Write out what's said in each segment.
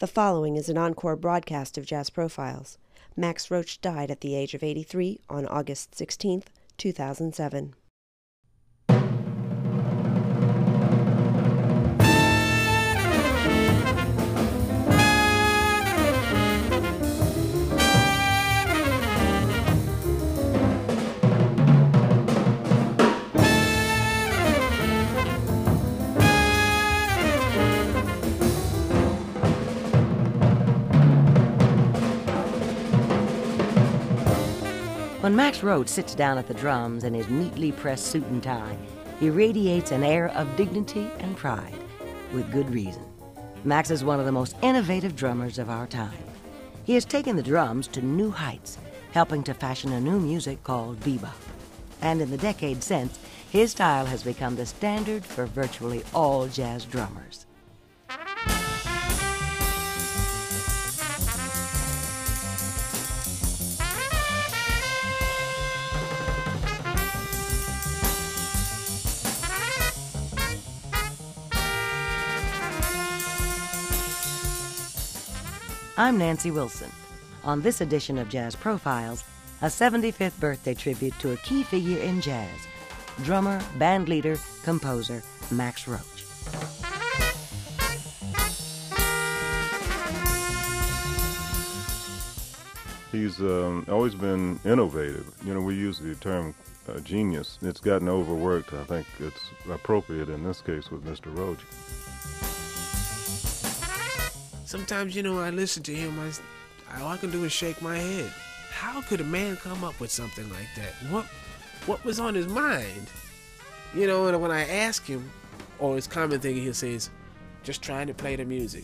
The following is an encore broadcast of Jazz Profiles. Max Roach died at the age of 83 on August 16, 2007. When Max Roach sits down at the drums in his neatly pressed suit and tie, he radiates an air of dignity and pride, with good reason. Max is one of the most innovative drummers of our time. He has taken the drums to new heights, helping to fashion a new music called bebop. And in the decades since, his style has become the standard for virtually all jazz drummers. I'm Nancy Wilson. On this edition of Jazz Profiles, a 75th birthday tribute to a key figure in jazz, drummer, bandleader, composer, Max Roach. He's always been innovative. You know, we use the term genius. It's gotten overworked. I think it's appropriate in this case with Mr. Roach. Sometimes, I listen to him, all I can do is shake my head. How could a man come up with something like that? What was on his mind? And when I ask him, or his common thing he'll say is, just trying to play the music.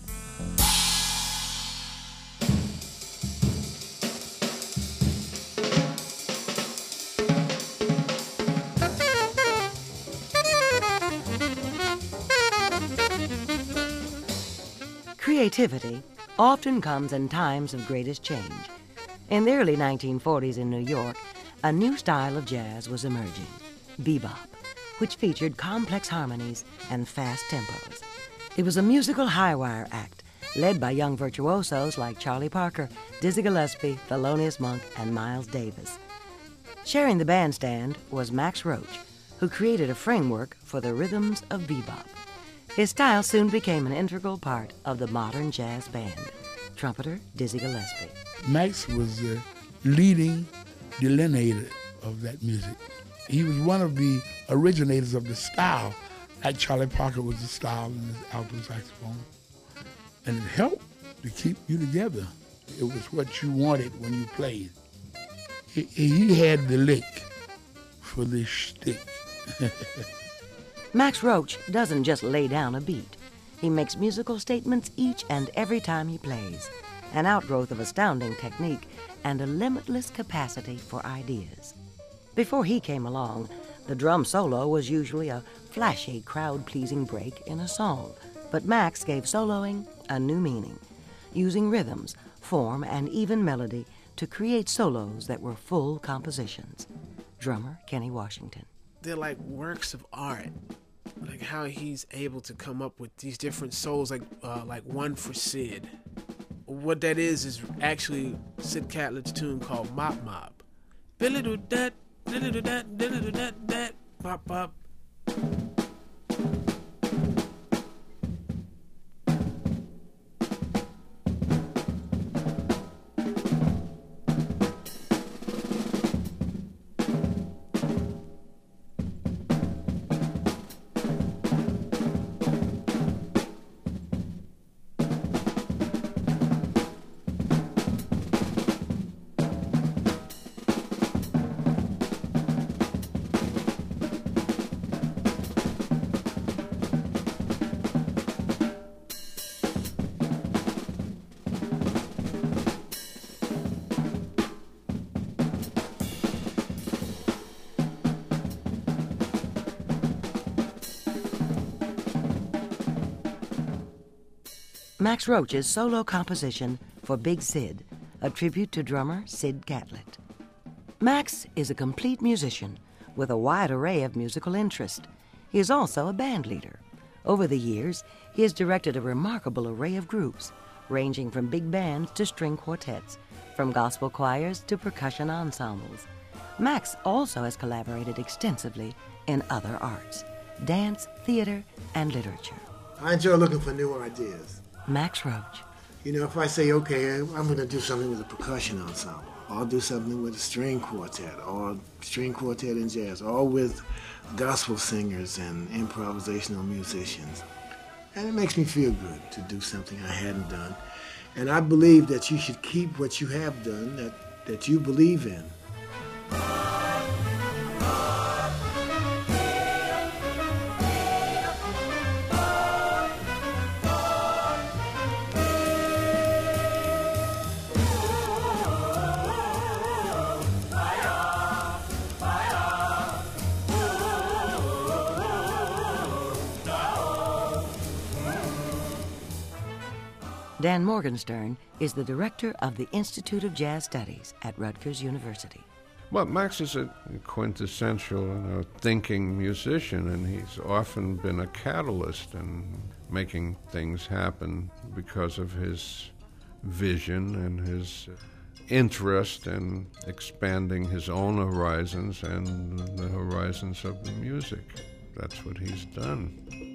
Creativity often comes in times of greatest change. In the early 1940s in New York, a new style of jazz was emerging, bebop, which featured complex harmonies and fast tempos. It was a musical high-wire act led by young virtuosos like Charlie Parker, Dizzy Gillespie, Thelonious Monk, and Miles Davis. Sharing the bandstand was Max Roach, who created a framework for the rhythms of bebop. His style soon became an integral part of the modern jazz band. Trumpeter Dizzy Gillespie. Max was the leading delineator of that music. He was one of the originators of the style, like Charlie Parker was the style in his alto saxophone. And it helped to keep you together. It was what you wanted when you played. He had the lick for the shtick. Max Roach doesn't just lay down a beat. He makes musical statements each and every time he plays, an outgrowth of astounding technique and a limitless capacity for ideas. Before he came along, the drum solo was usually a flashy, crowd-pleasing break in a song. But Max gave soloing a new meaning, using rhythms, form, and even melody to create solos that were full compositions. Drummer Kenny Washington. They're like works of art, like how he's able to come up with these different solos, like one for Sid. What that is actually Sid Catlett's tune called Mop Mop. Billy do that, dilly do that, dilly do that, pop pop. Max Roach's solo composition for Big Sid, a tribute to drummer Sid Catlett. Max is a complete musician with a wide array of musical interest. He is also a band leader. Over the years, he has directed a remarkable array of groups, ranging from big bands to string quartets, from gospel choirs to percussion ensembles. Max also has collaborated extensively in other arts, dance, theater, and literature. I enjoy looking for new ideas. Max Roach. You know, if I say, okay, I'm going to do something with a percussion ensemble, or I'll do something with a string quartet, or string quartet in jazz, or with gospel singers and improvisational musicians. And it makes me feel good to do something I hadn't done. And I believe that you should keep what you have done, that you believe in. Dan Morgenstern is the director of the Institute of Jazz Studies at Rutgers University. Well, Max is a quintessential thinking musician, and he's often been a catalyst in making things happen because of his vision and his interest in expanding his own horizons and the horizons of the music. That's what he's done.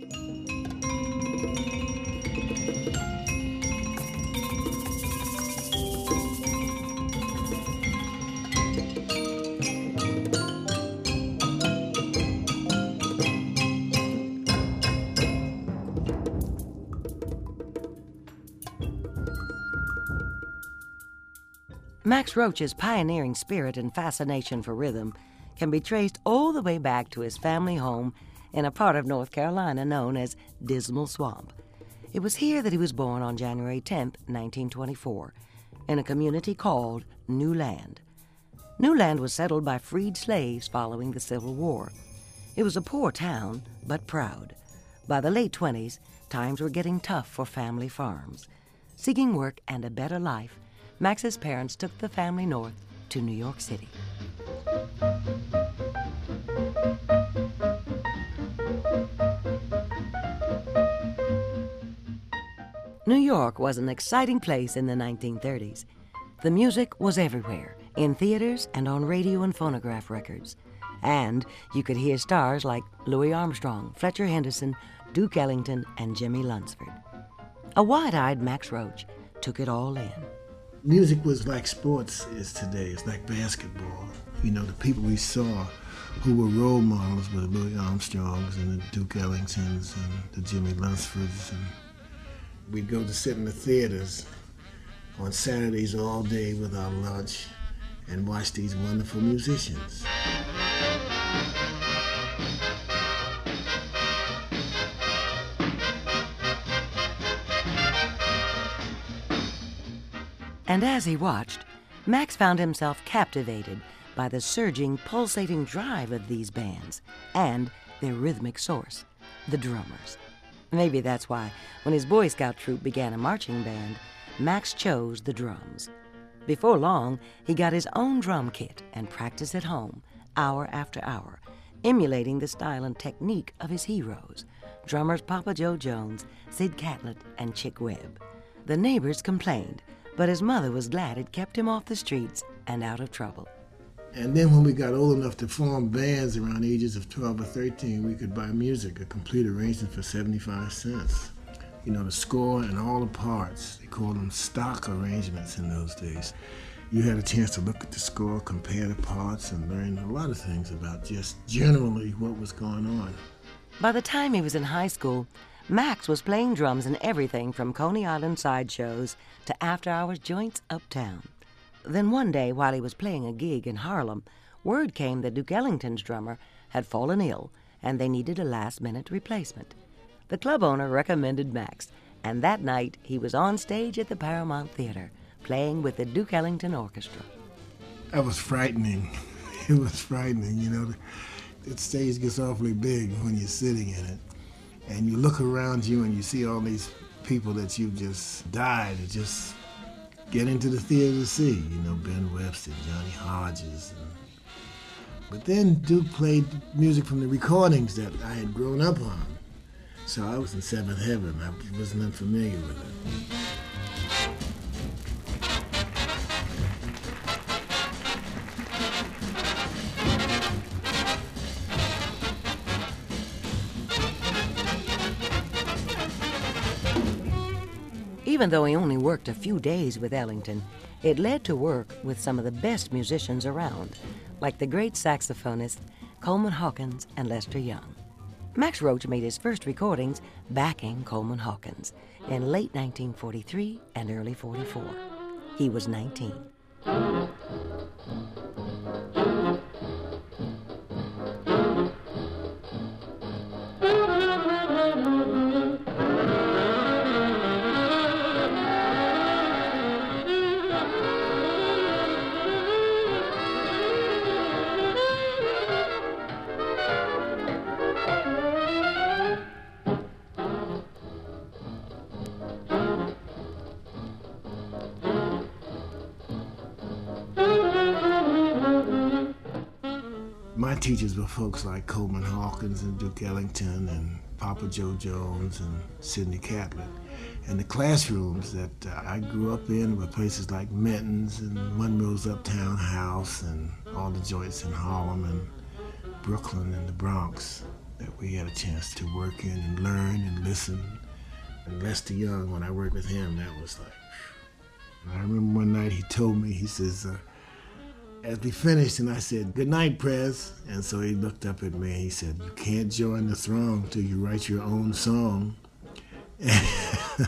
Max Roach's pioneering spirit and fascination for rhythm can be traced all the way back to his family home in a part of North Carolina known as Dismal Swamp. It was here that he was born on January 10, 1924, in a community called New Land. New Land was settled by freed slaves following the Civil War. It was a poor town, but proud. By the late 20s, times were getting tough for family farms. Seeking work and a better life, Max's parents took the family north to New York City. New York was an exciting place in the 1930s. The music was everywhere, in theaters and on radio and phonograph records. And you could hear stars like Louis Armstrong, Fletcher Henderson, Duke Ellington, and Jimmy Lunsford. A wide-eyed Max Roach took it all in. Music was like sports is today. It's like basketball. You know, the people we saw who were role models were the Louis Armstrongs and the Duke Ellingtons and the Jimmy Lunsfords. And we'd go to sit in the theaters on Saturdays all day with our lunch and watch these wonderful musicians. And as he watched, Max found himself captivated by the surging, pulsating drive of these bands and their rhythmic source, the drummers. Maybe that's why, when his Boy Scout troop began a marching band, Max chose the drums. Before long, he got his own drum kit and practiced at home, hour after hour, emulating the style and technique of his heroes, drummers Papa Joe Jones, Sid Catlett, and Chick Webb. The neighbors complained, but his mother was glad it kept him off the streets and out of trouble. And then when we got old enough to form bands around the ages of 12 or 13, we could buy music, a complete arrangement for 75 cents. You know, the score and all the parts. They called them stock arrangements in those days. You had a chance to look at the score, compare the parts, and learn a lot of things about just generally what was going on. By the time he was in high school, Max was playing drums in everything from Coney Island sideshows to after-hours joints uptown. Then one day, while he was playing a gig in Harlem, word came that Duke Ellington's drummer had fallen ill and they needed a last-minute replacement. The club owner recommended Max, and that night he was on stage at the Paramount Theater, playing with the Duke Ellington Orchestra. That was frightening. It was frightening, you know. The stage gets awfully big when you're sitting in it. And you look around you and you see all these people that you just died to just get into the theater to see. You know, Ben Webster, Johnny Hodges. But then Duke played music from the recordings that I had grown up on. So I was in seventh heaven. I wasn't unfamiliar with it. Even though he only worked a few days with Ellington, it led to work with some of the best musicians around, like the great saxophonists Coleman Hawkins and Lester Young. Max Roach made his first recordings backing Coleman Hawkins in late 1943 and early 44. He was 19. My teachers were folks like Coleman Hawkins and Duke Ellington and Papa Joe Jones and Sidney Catlett. And the classrooms that I grew up in were places like Menton's and Monroe's Uptown House and all the joints in Harlem and Brooklyn and the Bronx that we had a chance to work in and learn and listen. And Lester Young, when I worked with him, that was like, whew. I remember one night he told me, he says, as we finished, and I said, "Good night, Prez." And so he looked up at me and he said, "You can't join the throng till you write your own song." That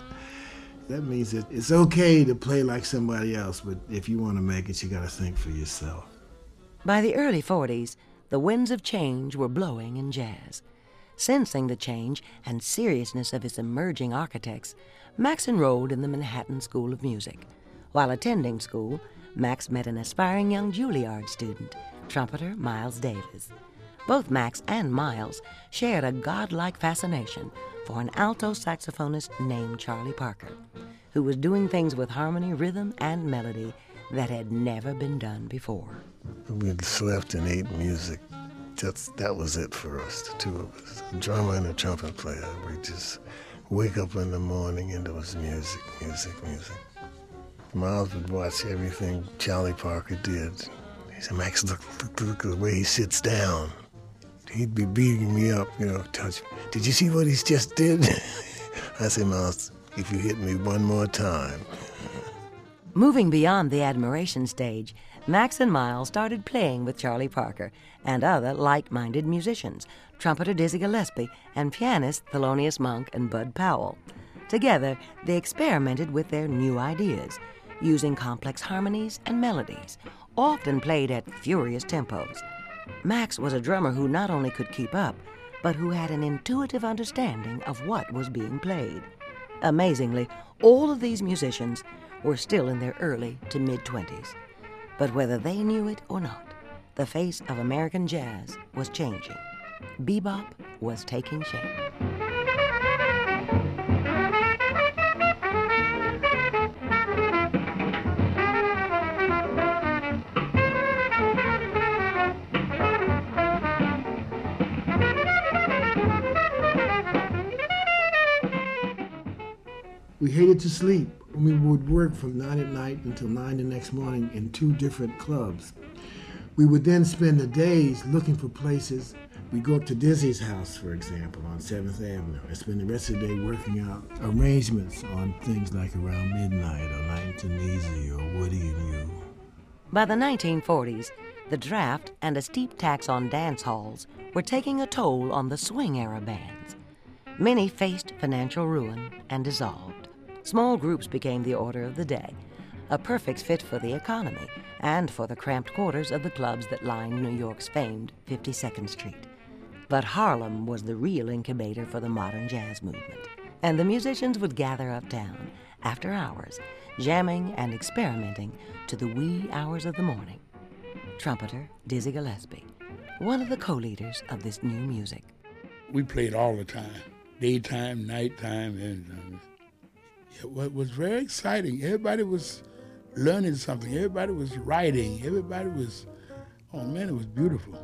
means that it's okay to play like somebody else, but if you want to make it, you got to think for yourself. By the early 40s, the winds of change were blowing in jazz. Sensing the change and seriousness of its emerging architects, Max enrolled in the Manhattan School of Music. While attending school, Max met an aspiring young Juilliard student, trumpeter Miles Davis. Both Max and Miles shared a godlike fascination for an alto saxophonist named Charlie Parker, who was doing things with harmony, rhythm, and melody that had never been done before. We slept and ate music. That was it for us, the two of us. A drummer and a trumpet player. We just wake up in the morning and there was music, music, music. Miles would watch everything Charlie Parker did. He said, "Max, look at the way he sits down." He'd be beating me up, touch me. "Did you see what he just did?" I said, "Miles, if you hit me one more time." Moving beyond the admiration stage, Max and Miles started playing with Charlie Parker and other like-minded musicians, trumpeter Dizzy Gillespie and pianist Thelonious Monk and Bud Powell. Together, they experimented with their new ideas, using complex harmonies and melodies, often played at furious tempos. Max was a drummer who not only could keep up, but who had an intuitive understanding of what was being played. Amazingly, all of these musicians were still in their early to mid-20s. But whether they knew it or not, the face of American jazz was changing. Bebop was taking shape. We hated to sleep. We would work from 9 at night until 9 the next morning in 2 different clubs. We would then spend the days looking for places. We'd go up to Dizzy's house, for example, on 7th Avenue, and spend the rest of the day working out arrangements on things like Around Midnight or Night Easy or Woody and You. By the 1940s, the draft and a steep tax on dance halls were taking a toll on the swing-era bands. Many faced financial ruin and dissolved. Small groups became the order of the day, a perfect fit for the economy and for the cramped quarters of the clubs that lined New York's famed 52nd Street. But Harlem was the real incubator for the modern jazz movement, and the musicians would gather uptown after hours, jamming and experimenting to the wee hours of the morning. Trumpeter Dizzy Gillespie, one of the co-leaders of this new music. We played all the time, daytime, nighttime, and it was very exciting. Everybody was learning something. Everybody was writing. Everybody was, oh man, it was beautiful.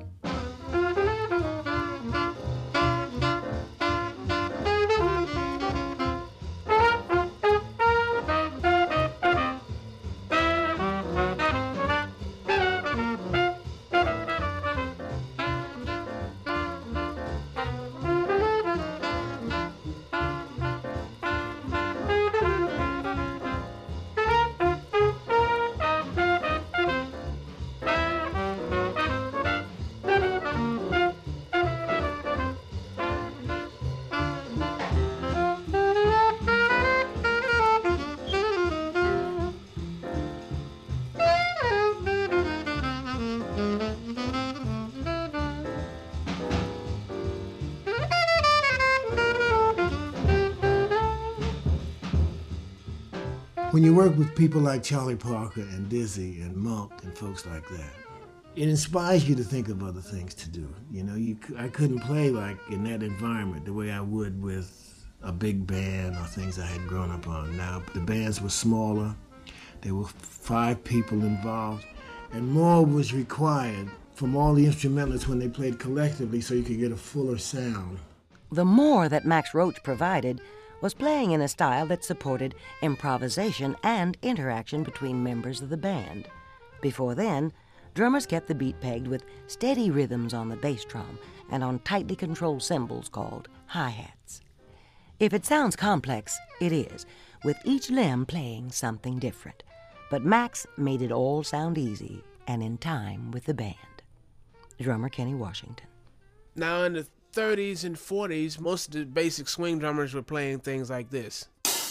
When you work with people like Charlie Parker and Dizzy and Monk and folks like that, it inspires you to think of other things to do. You know, I couldn't play like in that environment the way I would with a big band or things I had grown up on. Now, the bands were smaller. There were 5 people involved, and more was required from all the instrumentalists when they played collectively so you could get a fuller sound. The more that Max Roach provided was playing in a style that supported improvisation and interaction between members of the band. Before then, drummers kept the beat pegged with steady rhythms on the bass drum and on tightly controlled cymbals called hi-hats. If it sounds complex, it is, with each limb playing something different. But Max made it all sound easy and in time with the band. Drummer Kenny Washington. Now, in the 30s and 40s, most of the basic swing drummers were playing things like this.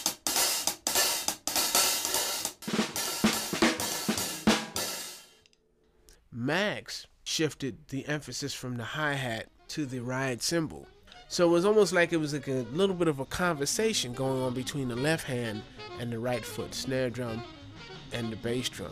Max shifted the emphasis from the hi-hat to the ride cymbal. So it was almost like it was like a little bit of a conversation going on between the left hand and the right foot snare drum and the bass drum.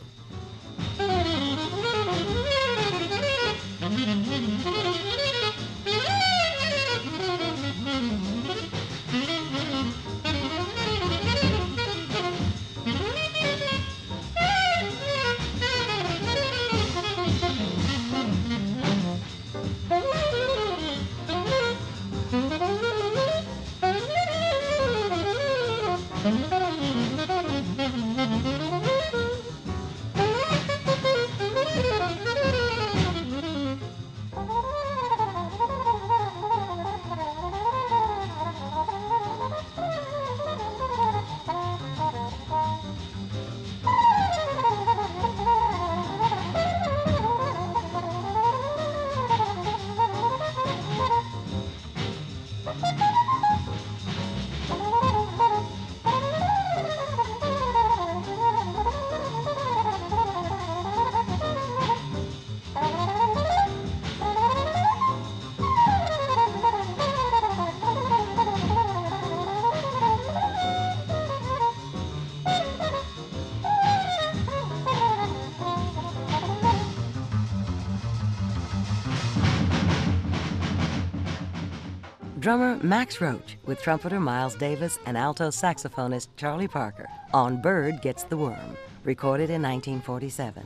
Drummer Max Roach with trumpeter Miles Davis and alto saxophonist Charlie Parker on Bird Gets the Worm, recorded in 1947.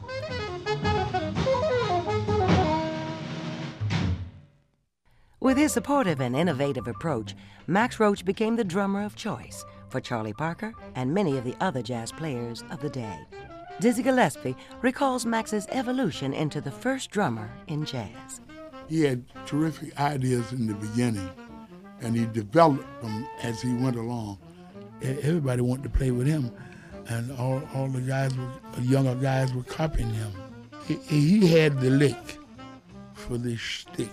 With his supportive and innovative approach, Max Roach became the drummer of choice for Charlie Parker and many of the other jazz players of the day. Dizzy Gillespie recalls Max's evolution into the first drummer in jazz. He had terrific ideas in the beginning, and he developed them as he went along. Everybody wanted to play with him, and all the guys, younger guys, were copying him. He had the lick for the shtick.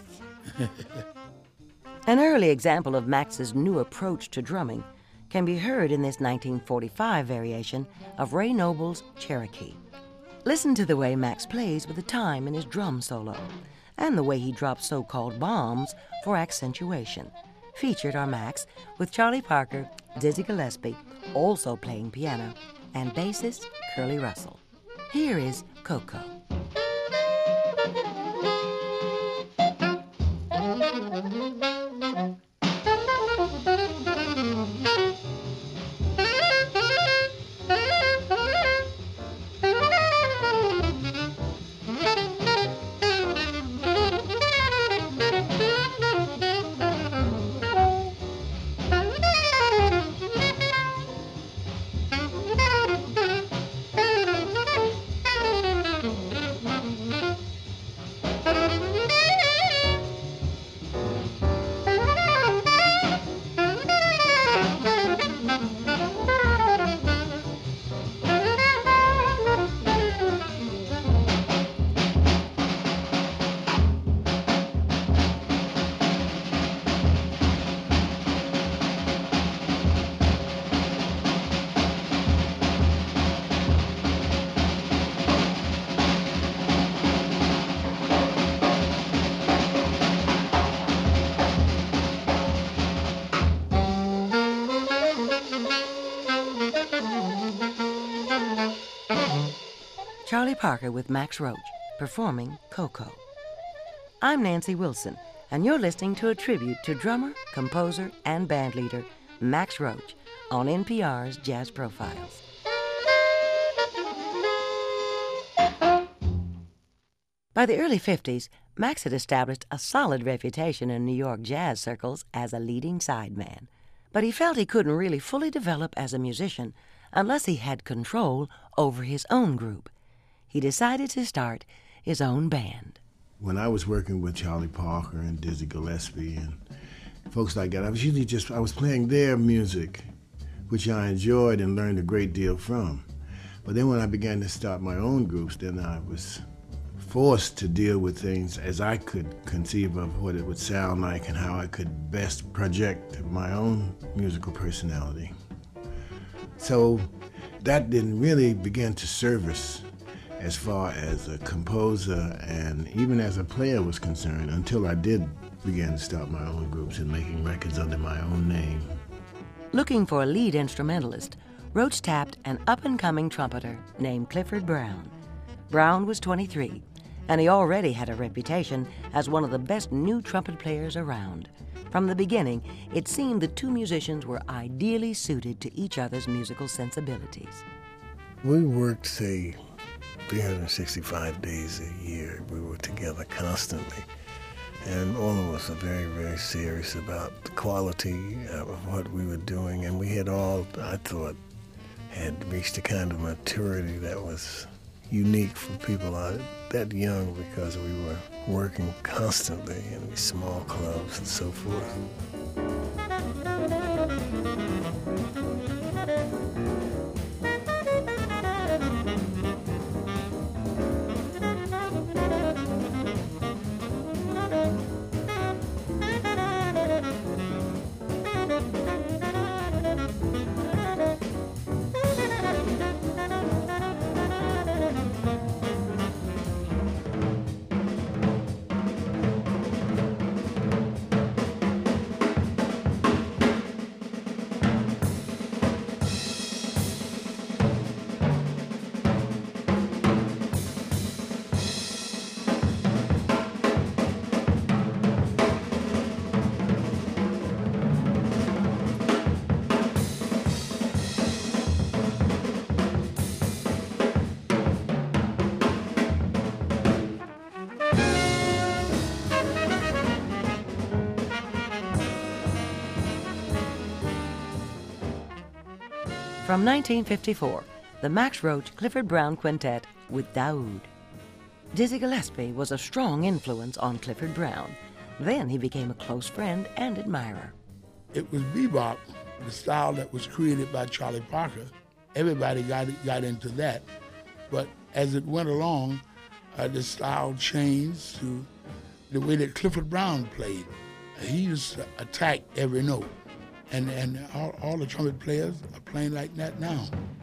An early example of Max's new approach to drumming can be heard in this 1945 variation of Ray Noble's Cherokee. Listen to the way Max plays with the time in his drum solo, and the way he drops so-called bombs for accentuation. Featured are Max with Charlie Parker, Dizzy Gillespie, also playing piano, and bassist Curly Russell. Here is Coco. Charlie Parker with Max Roach, performing Coco. I'm Nancy Wilson, and you're listening to a tribute to drummer, composer, and bandleader Max Roach on NPR's Jazz Profiles. By the early 50s, Max had established a solid reputation in New York jazz circles as a leading sideman. But he felt he couldn't really fully develop as a musician unless he had control over his own group. He decided to start his own band. When I was working with Charlie Parker and Dizzy Gillespie and folks like that, I was playing their music, which I enjoyed and learned a great deal from. But then when I began to start my own groups, then I was forced to deal with things as I could conceive of what it would sound like and how I could best project my own musical personality. So that didn't really begin to service as far as a composer and even as a player was concerned until I did begin to start my own groups and making records under my own name. Looking for a lead instrumentalist, Roach tapped an up-and-coming trumpeter named Clifford Brown. Brown was 23, and he already had a reputation as one of the best new trumpet players around. From the beginning, it seemed the two musicians were ideally suited to each other's musical sensibilities. We worked, say, 365 days a year. We were together constantly. And all of us are very, very serious about the quality of what we were doing. And we had all, I thought, had reached a kind of maturity that was unique for people that young because we were working constantly in these small clubs and so forth. From 1954, the Max Roach Clifford Brown Quintet with Daoud. Dizzy Gillespie was a strong influence on Clifford Brown. Then he became a close friend and admirer. It was bebop, the style that was created by Charlie Parker. Everybody got into that. But as it went along, the style changed to the way that Clifford Brown played. He used to attack every note. And all the trumpet players are playing like that now.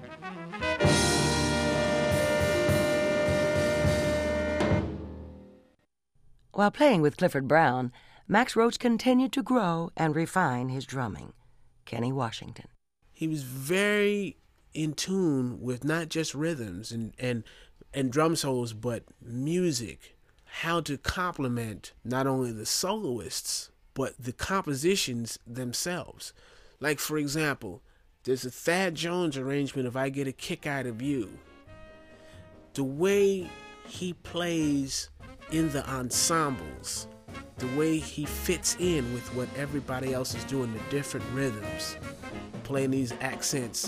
While playing with Clifford Brown, Max Roach continued to grow and refine his drumming. Kenny Washington. He was very in tune with not just rhythms and drum solos, but music, how to complement not only the soloists, but the compositions themselves. Like, for example, there's a Thad Jones arrangement of I Get a Kick Out of You. The way he plays in the ensembles, the way he fits in with what everybody else is doing, the different rhythms, playing these accents.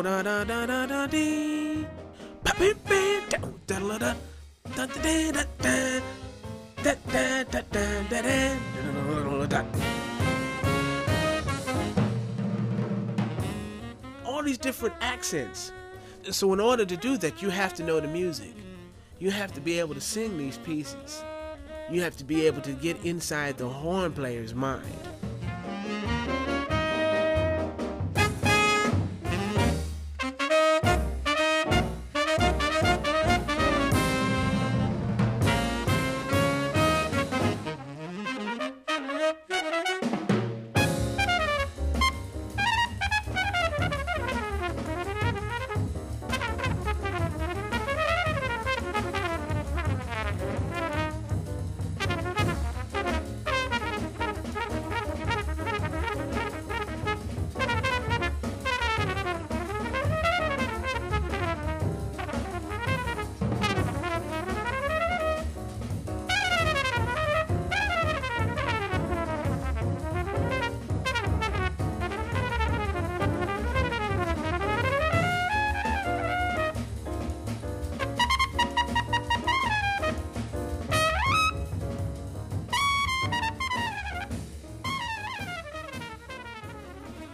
All these different accents. So in order to do that, you have to know the music. You have to be able to sing these pieces. You have to be able to get inside the horn player's mind.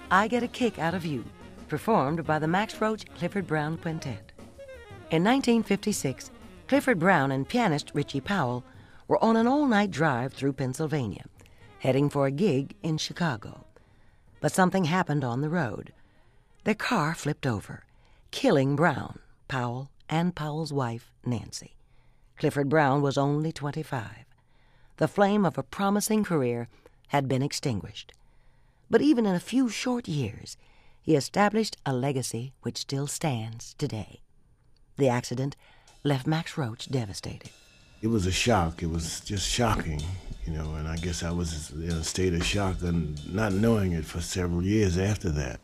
I Get a Kick Out of You, performed by the Max Roach Clifford Brown Quintet. In 1956, Clifford Brown and pianist Richie Powell were on an all-night drive through Pennsylvania, heading for a gig in Chicago. But something happened on the road. Their car flipped over, killing Brown, Powell, and Powell's wife, Nancy. Clifford Brown was only 25. The flame of a promising career had been extinguished. But even in a few short years, he established a legacy which still stands today. The accident left Max Roach devastated. It was a shock. It was just shocking, and I guess I was in a state of shock and not knowing it for several years after that.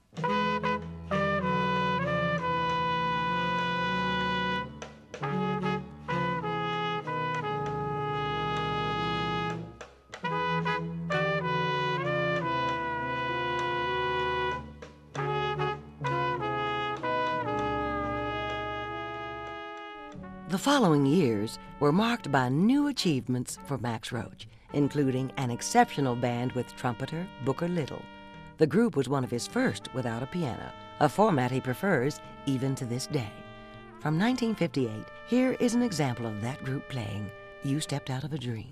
The following years were marked by new achievements for Max Roach, including an exceptional band with trumpeter Booker Little. The group was one of his first without a piano, a format he prefers even to this day. From 1958, here is an example of that group playing You Stepped Out of a Dream.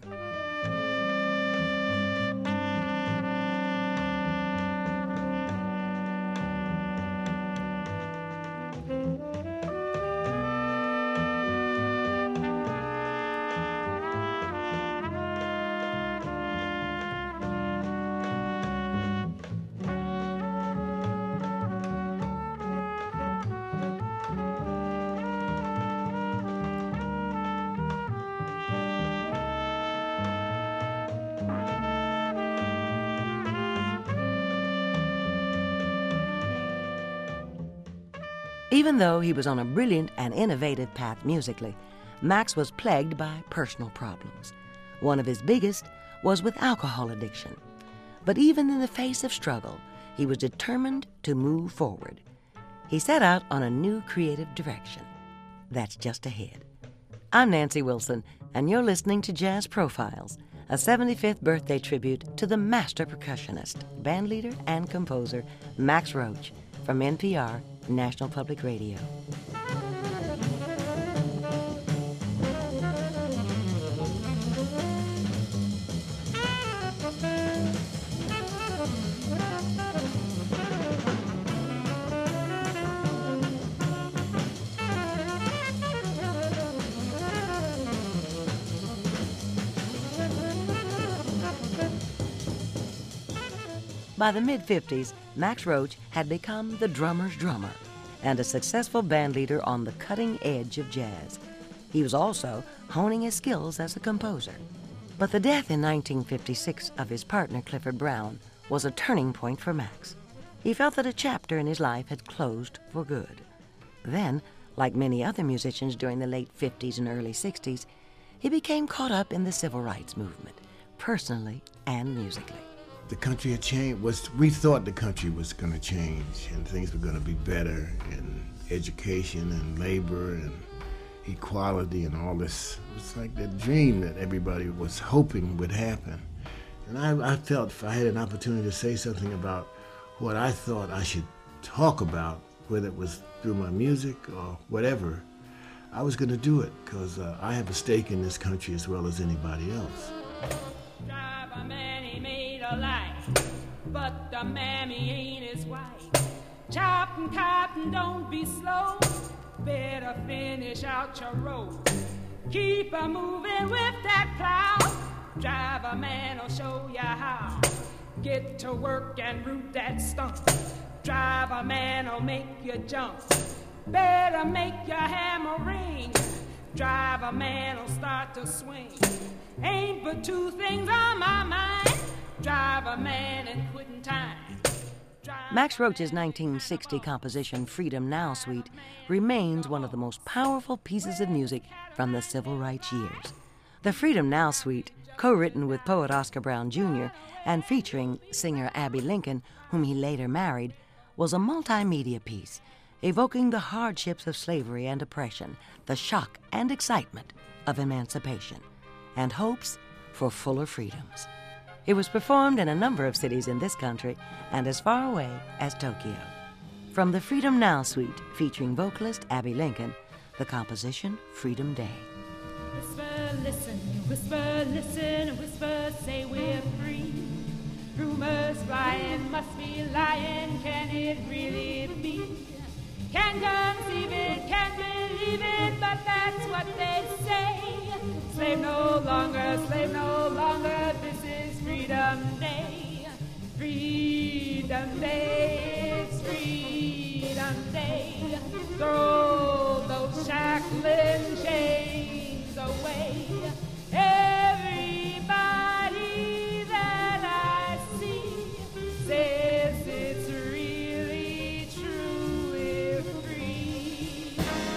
Even though he was on a brilliant and innovative path musically, Max was plagued by personal problems. One of his biggest was with alcohol addiction. But even in the face of struggle, he was determined to move forward. He set out on a new creative direction. That's just ahead. I'm Nancy Wilson, and you're listening to Jazz Profiles, a 75th birthday tribute to the master percussionist, bandleader, and composer Max Roach from NPR, National Public Radio. By the mid-50s, Max Roach had become the drummer's drummer and a successful bandleader on the cutting edge of jazz. He was also honing his skills as a composer. But the death in 1956 of his partner Clifford Brown was a turning point for Max. He felt that a chapter in his life had closed for good. Then, like many other musicians during the late 50s and early 60s, he became caught up in the civil rights movement, personally and musically. The country had changed. We thought the country was going to change and things were going to be better in education and labor and equality and all this. It was like that dream that everybody was hoping would happen. And I felt if I had an opportunity to say something about what I thought I should talk about, whether it was through my music or whatever, I was going to do it because I have a stake in this country as well as anybody else. But the mammy ain't his wife. Chopping cotton, don't be slow. Better finish out your road. Keep a moving with that plow. Driver man'll show you how. Get to work and root that stump. Driver man'll make you jump. Better make your hammer ring. Driver man'll start to swing. Ain't but two things on my mind. Driver man and quitting time. Max Roach's 1960 composition Freedom Now Suite remains one of the most powerful pieces of music from the civil rights years. The Freedom Now Suite, co-written with poet Oscar Brown Jr. and featuring singer Abbey Lincoln, whom he later married, was a multimedia piece evoking the hardships of slavery and oppression, the shock and excitement of emancipation, and hopes for fuller freedoms. It was performed in a number of cities in this country and as far away as Tokyo. From the Freedom Now Suite, featuring vocalist Abby Lincoln, the composition Freedom Day. Whisper, listen, whisper, say we're free. Rumors flying, must be lying, can it really be? Can't conceive it, can't believe it, but that's what they say. Slave no longer, this is Freedom Day. Freedom Day, it's Freedom Day. Throw those shackling chains away. Everybody that I see says it's really true, we're free.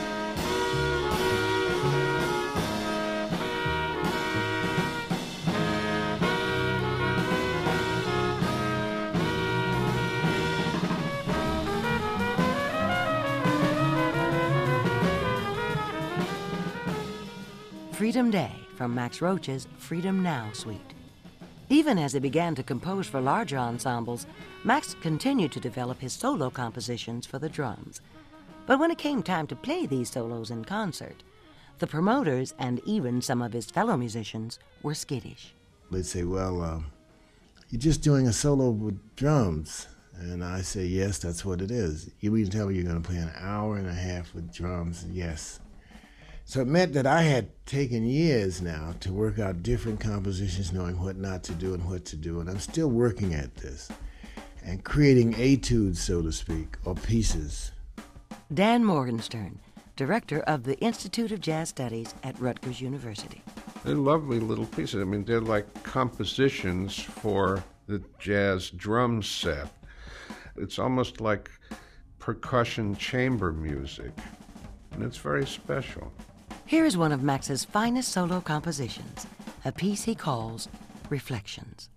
Freedom Day from Max Roach's Freedom Now Suite. Even as he began to compose for larger ensembles, Max continued to develop his solo compositions for the drums. But when it came time to play these solos in concert, the promoters and even some of his fellow musicians were skittish. They'd say, well, you're just doing a solo with drums. And I say, yes, that's what it is. You mean to tell me you're going to play an hour and a half with drums? Yes. So it meant that I had taken years now to work out different compositions, knowing what not to do and what to do, and I'm still working at this and creating etudes, so to speak, or pieces. Dan Morgenstern, director of the Institute of Jazz Studies at Rutgers University. They're lovely little pieces. I mean, they're like compositions for the jazz drum set. It's almost like percussion chamber music, and it's very special. Here is one of Max's finest solo compositions, a piece he calls Reflections.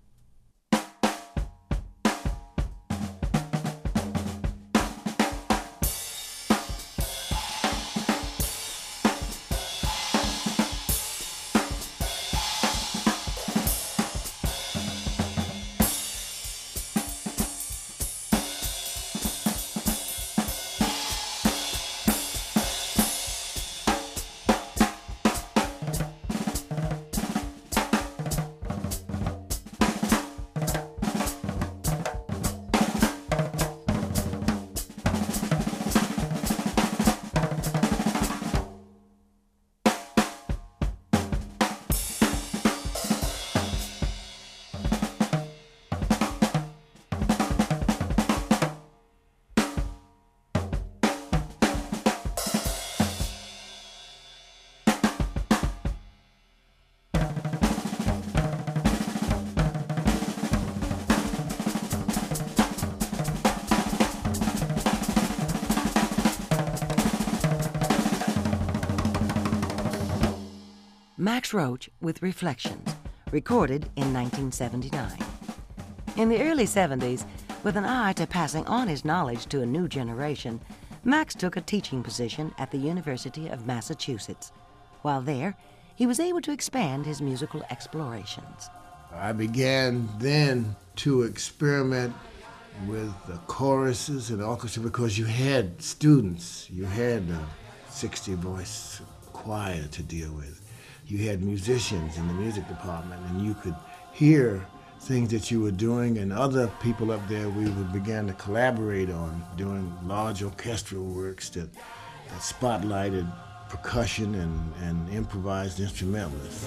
Max Roach with Reflections, recorded in 1979. In the early 70s, with an eye to passing on his knowledge to a new generation, Max took a teaching position at the University of Massachusetts. While there, he was able to expand his musical explorations. I began then to experiment with the choruses and orchestra because you had students. You had a 60-voice choir to deal with. You had musicians in the music department, and you could hear things that you were doing, and other people up there we would begin to collaborate on doing large orchestral works that spotlighted percussion and improvised instrumentalists.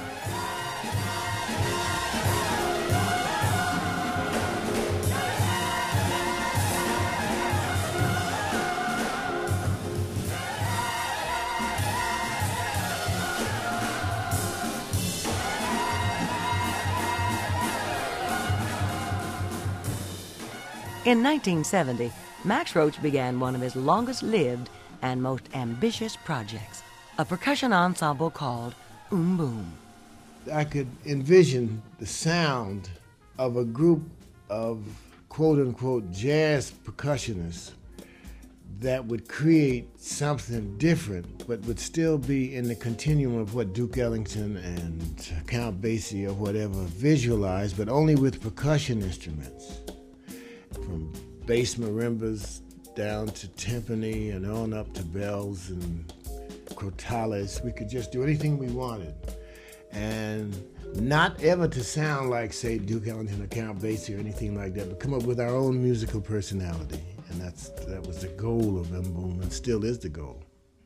In 1970, Max Roach began one of his longest-lived and most ambitious projects, a percussion ensemble called Boom. I could envision the sound of a group of quote-unquote jazz percussionists that would create something different, but would still be in the continuum of what Duke Ellington and Count Basie or whatever visualized, but only with percussion instruments. From bass marimbas down to timpani and on up to bells and crotales. We could just do anything we wanted. And not ever to sound like, say, Duke Ellington or Count Basie or anything like that, but come up with our own musical personality. And that was the goal of MBOOM, and still is the goal.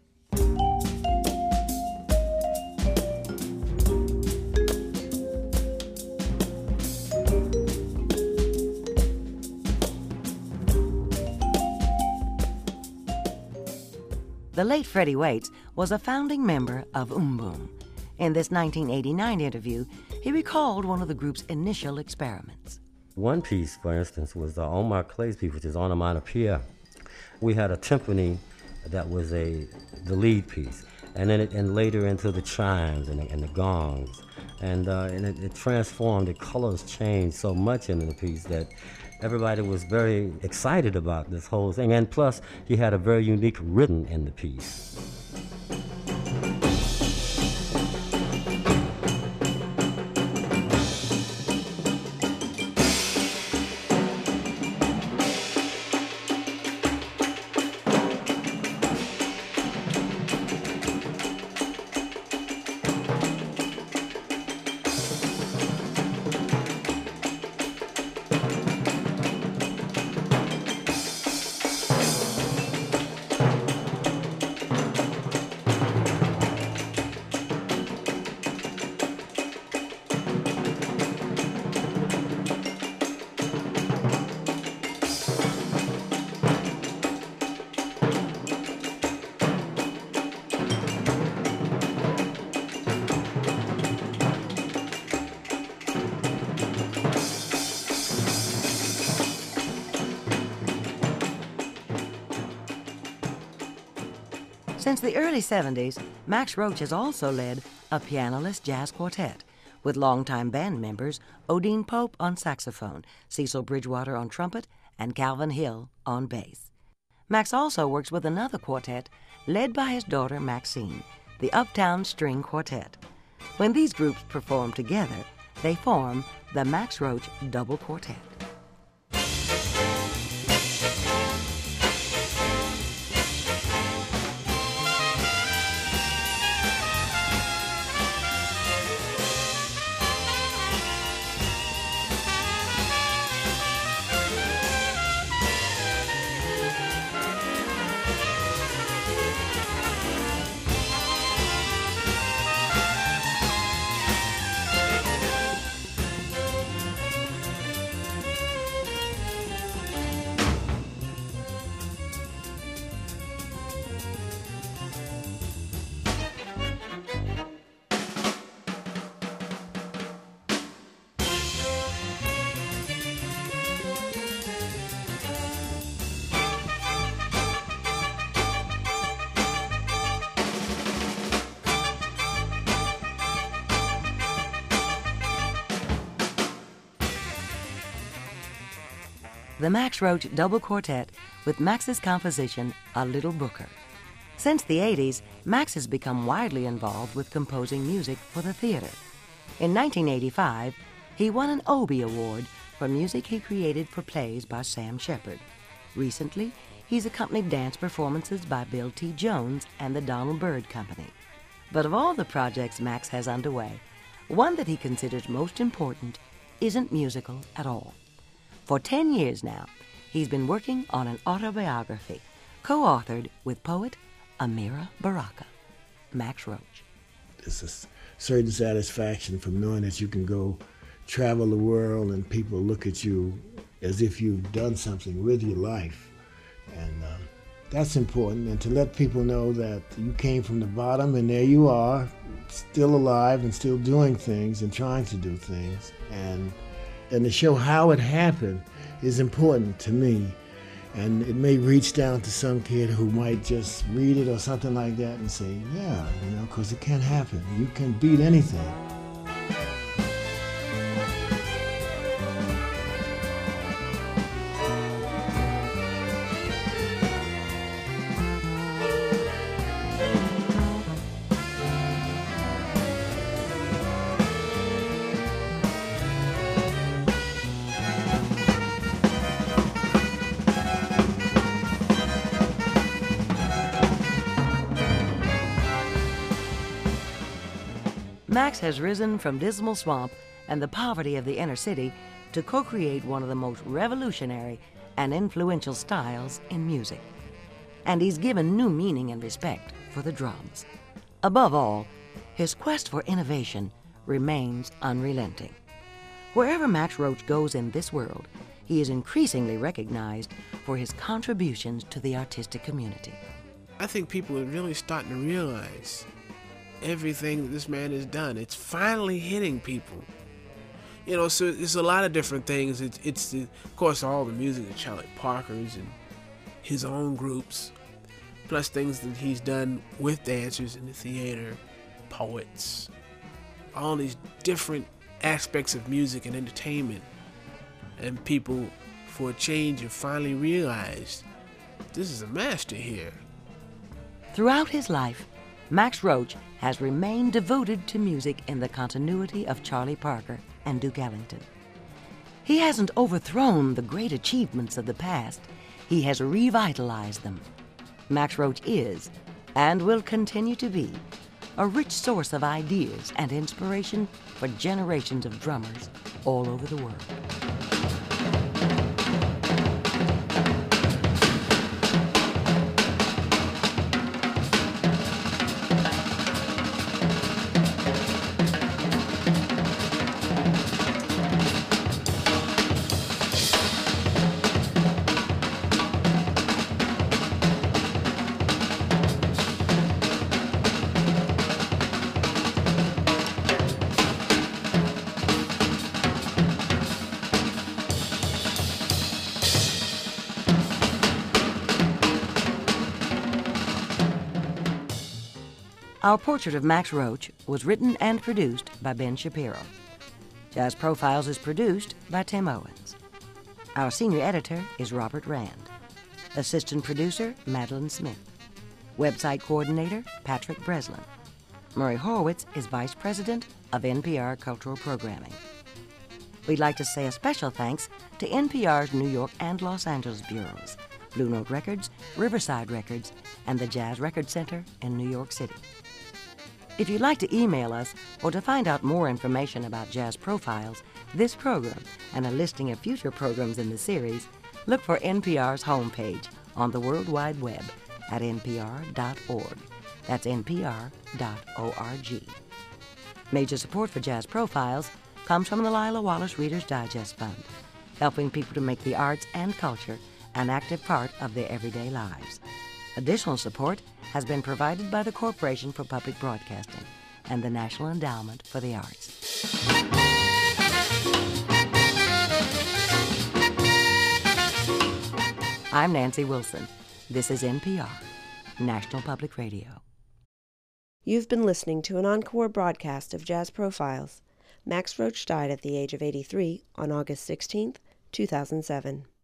The late Freddie Waits was a founding member of MBOOM. In this 1989 interview, he recalled one of the group's initial experiments. One piece, for instance, was Omar Clay's piece, which is Onomatopoeia. We had a timpani that was the lead piece, and then and later into the chimes and the gongs, and it transformed. The colors changed so much in the piece that everybody was very excited about this whole thing, and plus he had a very unique rhythm in the piece. Since the early 70s, Max Roach has also led a pianoless jazz quartet with longtime band members Odine Pope on saxophone, Cecil Bridgewater on trumpet, and Calvin Hill on bass. Max also works with another quartet led by his daughter Maxine, the Uptown String Quartet. When these groups perform together, they form the Max Roach Double Quartet. The Max Roach Double Quartet with Max's composition, A Little Booker. Since the 80s, Max has become widely involved with composing music for the theater. In 1985, he won an Obie Award for music he created for plays by Sam Shepard. Recently, he's accompanied dance performances by Bill T. Jones and the Donald Byrd Company. But of all the projects Max has underway, one that he considers most important isn't musical at all. For 10 years now, he's been working on an autobiography, co-authored with poet Amira Baraka. Max Roach. There's a certain satisfaction from knowing that you can go travel the world and people look at you as if you've done something with your life. And that's important, and to let people know that you came from the bottom and there you are, still alive and still doing things and trying to do things. And to show how it happened is important to me. And it may reach down to some kid who might just read it or something like that and say, yeah, because it can happen. You can beat anything. Max has risen from dismal swamp and the poverty of the inner city to co-create one of the most revolutionary and influential styles in music. And he's given new meaning and respect for the drums. Above all, his quest for innovation remains unrelenting. Wherever Max Roach goes in this world, he is increasingly recognized for his contributions to the artistic community. I think people are really starting to realize everything that this man has done. It's finally hitting people. You know, so it's a lot of different things. It's of course, all the music of Charlie Parker's and his own groups, plus things that he's done with dancers in the theater, poets, all these different aspects of music and entertainment. And people, for a change, have finally realized this is a master here. Throughout his life, Max Roach has remained devoted to music in the continuity of Charlie Parker and Duke Ellington. He hasn't overthrown the great achievements of the past. He has revitalized them. Max Roach is, and will continue to be, a rich source of ideas and inspiration for generations of drummers all over the world. Our portrait of Max Roach was written and produced by Ben Shapiro. Jazz Profiles is produced by Tim Owens. Our senior editor is Robert Rand. Assistant producer, Madeline Smith. Website coordinator, Patrick Breslin. Murray Horowitz is Vice President of NPR Cultural Programming. We'd like to say a special thanks to NPR's New York and Los Angeles bureaus, Blue Note Records, Riverside Records, and the Jazz Record Center in New York City. If you'd like to email us or to find out more information about Jazz Profiles, this program, and a listing of future programs in the series, look for NPR's homepage on the World Wide Web at npr.org. That's npr.org. Major support for Jazz Profiles comes from the Lila Wallace Reader's Digest Fund, helping people to make the arts and culture an active part of their everyday lives. Additional support has been provided by the Corporation for Public Broadcasting and the National Endowment for the Arts. I'm Nancy Wilson. This is NPR, National Public Radio. You've been listening to an encore broadcast of Jazz Profiles. Max Roach died at the age of 83 on August 16, 2007.